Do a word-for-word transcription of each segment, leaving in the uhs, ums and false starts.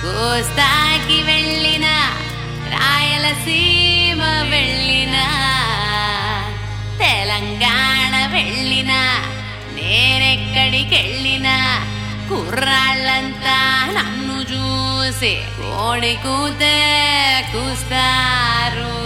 కోస్తాకి వెళ్ళిన రాయలసీమ వెళ్ళిన తెలంగాణ వెళ్ళిన నేనెక్కడికెళ్ళినా కుర్రాళ్ళంతా నన్ను చూసి కోడి కూతే కూస్తారు.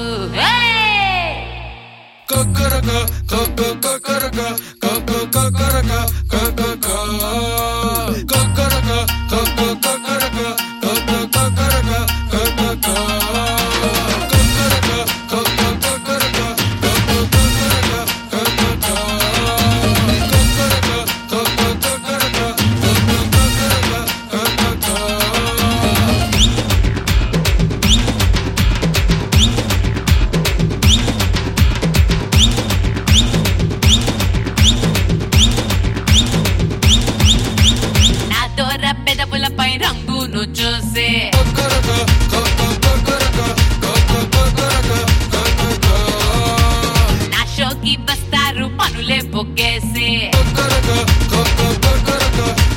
Kokoroko, koko kokoroko, koko kokoroko, koko ko. Kokoroko, koko kokoroko, koko kokoroko, koko ko. Kokoroko, koko kokoroko, koko kokoroko, koko ko. Kokoroko, koko kokoroko, koko kokoroko, koko ko. పెదవులపై రంగును చూసి నా షోకి వస్తారు పనులే పొక్కేసి